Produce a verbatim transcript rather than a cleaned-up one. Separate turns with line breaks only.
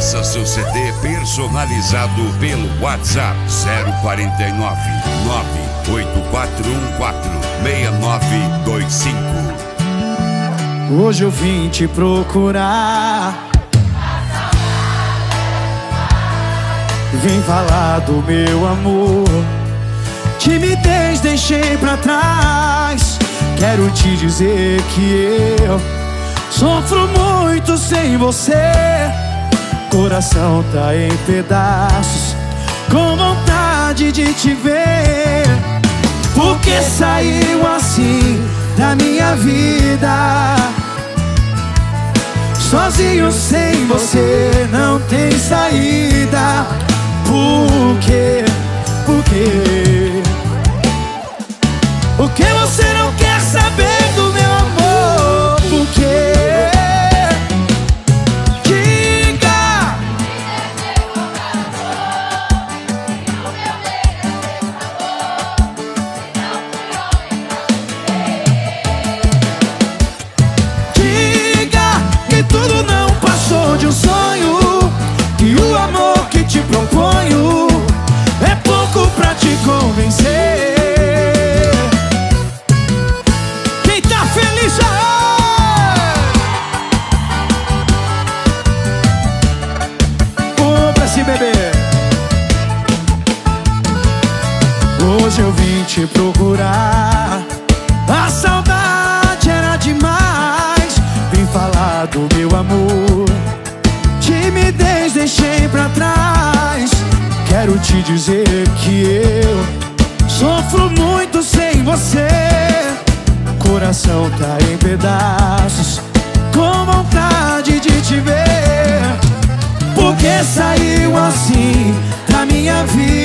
Peça seu C D personalizado pelo WhatsApp zero quarenta e nove, nove oito quatro um quatro, seis nove dois cinco.
Hoje eu vim te procurar, vim falar do meu amor. Timidez deixei pra trás. Quero te dizer que eu sofro muito sem você. Coração tá em pedaços, com vontade de te ver. Por que saiu assim da minha vida? Sozinho sem você não tem saída. Por quê? Por quê? Por que você não quer saber do meu amor? Por quê? Diga! Diga que tudo não passou de um sonho, que o amor que te proponho é pouco pra te convencer. Bebê, hoje eu vim te procurar. A saudade era demais. Vim falar do meu amor. Timidez deixei pra trás. Quero te dizer que eu sofro muito sem você. Coração tá em pedaços, com vontade de te ver. Por que saiu assim da minha vida?